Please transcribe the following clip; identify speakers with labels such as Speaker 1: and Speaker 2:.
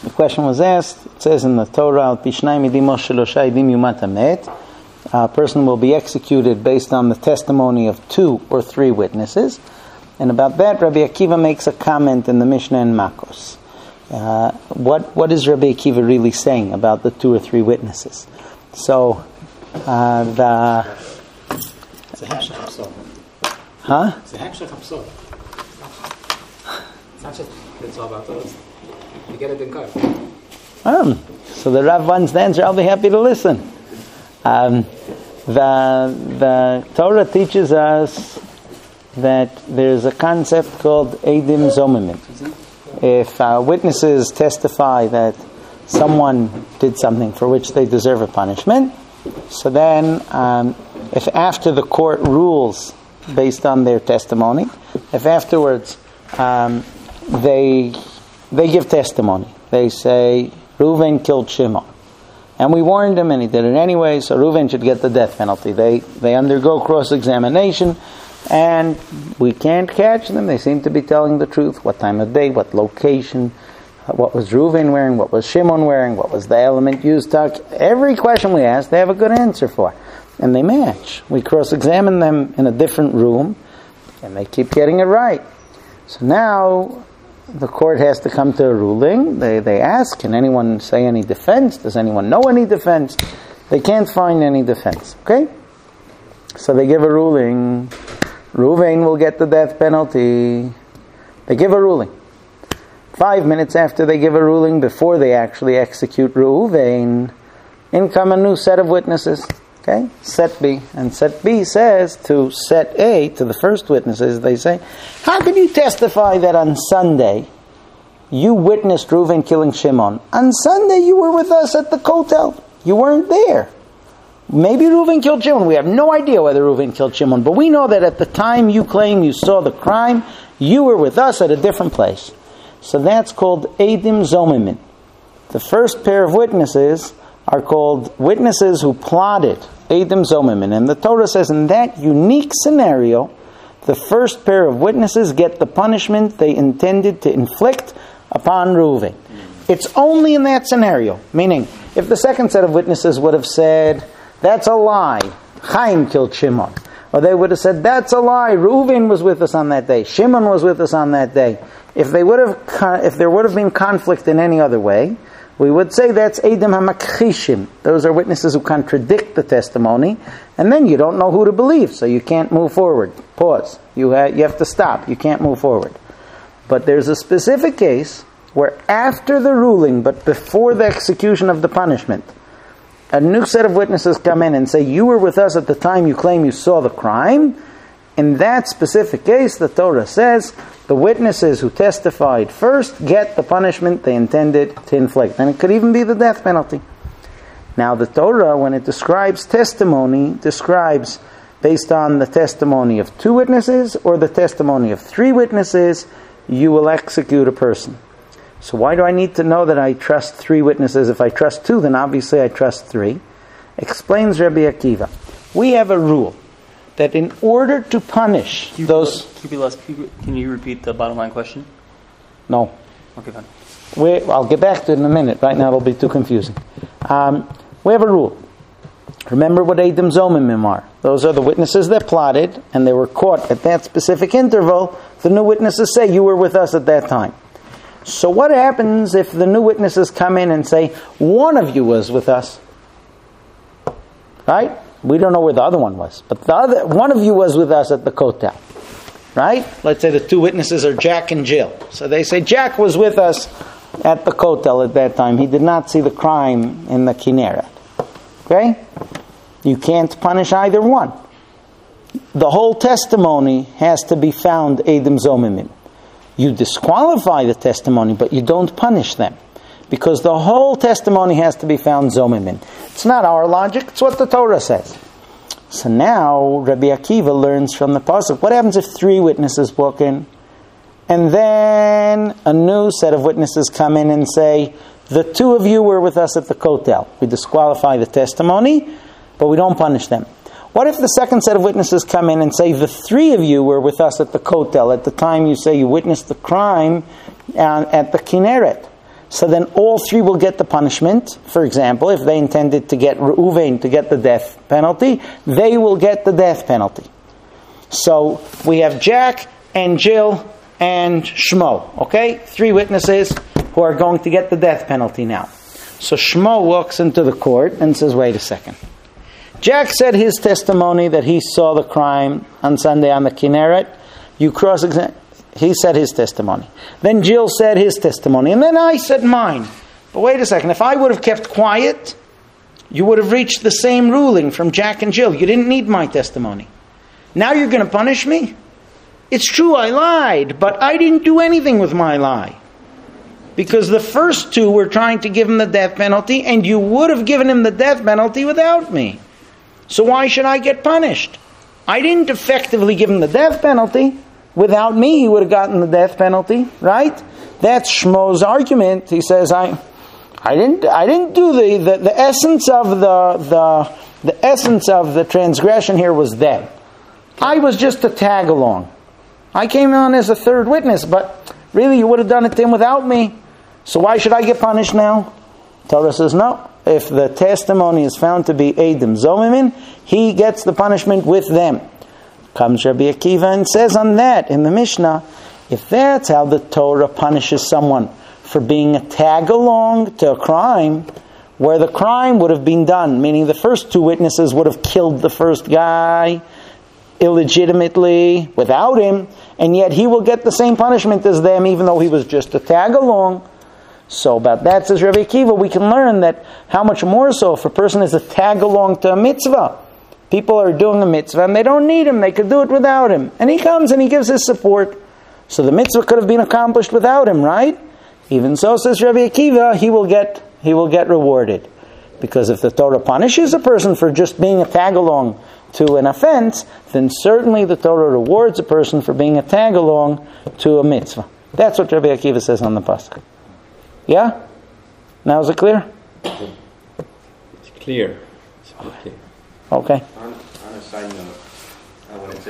Speaker 1: The question was asked, it says in the Torah, a person will be executed based on the testimony of 2 or 3 witnesses. And about that, Rabbi Akiva makes a comment in the Mishnah in Makos. What is Rabbi Akiva really saying about the 2 or 3 witnesses? So,
Speaker 2: It's a hemshech hapsol.
Speaker 1: Huh?
Speaker 2: It's a hemshech hapsol. It's not just it's all about those. You get it in car.
Speaker 1: So the Rav wants the answer. I'll be happy to listen. The Torah teaches us that there's a concept called Eidim Zomimim. If witnesses testify that someone did something for which they deserve a punishment, so then if after the court rules based on their testimony, if afterwards they give testimony, they say Reuven killed Shimon, and we warned him and he did it anyway, so Reuven should get the death penalty. They undergo cross-examination and we can't catch them. They seem to be telling the truth. What time of day, what location, what was Reuven wearing, what was Shimon wearing, what was the element used to... Every question we ask, they have a good answer for. And they match. We cross-examine them in a different room, and they keep getting it right. So now, the court has to come to a ruling. They ask, can anyone say any defense? Does anyone know any defense? They can't find any defense. Okay? So they give a ruling. Reuven will get the death penalty. They give a ruling. 5 minutes after they give a ruling, before they actually execute Reuven, in come a new set of witnesses. Okay? Set B. And set B says to set A, to the first witnesses, they say, how can you testify that on Sunday you witnessed Reuven killing Shimon? On Sunday you were with us at the kotel. You weren't there. Maybe Reuven killed Shimon. We have no idea whether Reuven killed Shimon, but we know that at the time you claim you saw the crime, you were with us at a different place. So that's called Eidim Zomimim. The first pair of witnesses are called witnesses who plotted, Eidim Zomimim. And the Torah says in that unique scenario, the first pair of witnesses get the punishment they intended to inflict upon Reuven. It's only in that scenario. Meaning, if the second set of witnesses would have said, that's a lie, Chaim killed Shimon. Or they would have said, that's a lie, Reuven was with us on that day, Shimon was with us on that day. If there would have been conflict in any other way, we would say that's Eidim HaMakchishim. Those are witnesses who contradict the testimony, and then you don't know who to believe, so you can't move forward. Pause. You have to stop. You can't move forward. But there's a specific case where after the ruling, but before the execution of the punishment, a new set of witnesses come in and say, you were with us at the time you claim you saw the crime. In that specific case, the Torah says, the witnesses who testified first get the punishment they intended to inflict. And it could even be the death penalty. Now the Torah, when it describes testimony, describes based on the testimony of 2 witnesses or the testimony of 3 witnesses, you will execute a person. So why do I need to know that I trust 3 witnesses? If I trust 2, then obviously I trust 3. Explains Rabbi Akiva. We have a rule that in order to punish those...
Speaker 3: Can you repeat the bottom line question?
Speaker 1: No.
Speaker 3: Okay, fine.
Speaker 1: I'll get back to it in a minute. Right now it'll be too confusing. We have a rule. Remember what Eidim Zomimim are. Those are the witnesses that plotted, and they were caught at that specific interval. The new witnesses say, you were with us at that time. So what happens if the new witnesses come in and say, one of you was with us? Right? We don't know where the other one was. But one of you was with us at the kotel. Right? Let's say the 2 witnesses are Jack and Jill. So they say, Jack was with us at the kotel at that time. He did not see the crime in the Kinneret. Okay? You can't punish either one. The whole testimony has to be found Eidim Zomimim. You disqualify the testimony, but you don't punish them. Because the whole testimony has to be found Zomimim. It's not our logic, it's what the Torah says. So now, Rabbi Akiva learns from the pasuk, what happens if 3 witnesses walk in? And then a new set of witnesses come in and say, the 2 of you were with us at the kotel. We disqualify the testimony, but we don't punish them. What if the second set of witnesses come in and say, the 3 of you were with us at the kotel at the time you say you witnessed the crime at the Kinneret? so then all three will get the punishment. For example, if they intended to get Reuven to get the death penalty, they will get the death penalty. So we have Jack and Jill and Shmo, okay? 3 witnesses who are going to get the death penalty now. So Shmo walks into the court and says, wait a second. Jack said his testimony that he saw the crime on Sunday on the Kinneret. You cross-examine. He said his testimony. Then Jill said his testimony. And then I said mine. But wait a second. If I would have kept quiet, you would have reached the same ruling from Jack and Jill. You didn't need my testimony. Now you're going to punish me? It's true I lied, but I didn't do anything with my lie. Because the first 2 were trying to give him the death penalty, and you would have given him the death penalty without me. So why should I get punished? I didn't effectively give him the death penalty. Without me, he would have gotten the death penalty, right? That's Shmo's argument. He says, I didn't do the essence of the essence of the transgression here was them. I was just a tag along. I came on as a 3rd witness, but really you would have done it then without me. So why should I get punished now? Torah says no. If the testimony is found to be Eidim Zomimim, he gets the punishment with them. Comes Rabbi Akiva and says on that in the Mishnah, if that's how the Torah punishes someone for being a tag along to a crime, where the crime would have been done, meaning the first 2 witnesses would have killed the first guy illegitimately without him, and yet he will get the same punishment as them even though he was just a tag along. So about that, says Rabbi Akiva, we can learn that how much more so if a person is a tag along to a mitzvah. People are doing a mitzvah and they don't need him. They could do it without him. And he comes and he gives his support. So the mitzvah could have been accomplished without him, right? Even so, says Rabbi Akiva, he will get rewarded. Because if the Torah punishes a person for just being a tag-along to an offense, then certainly the Torah rewards a person for being a tag-along to a mitzvah. That's what Rabbi Akiva says on the pasuk. Yeah? Now is it clear?
Speaker 4: It's clear.
Speaker 1: Okay.
Speaker 4: On a side note, when it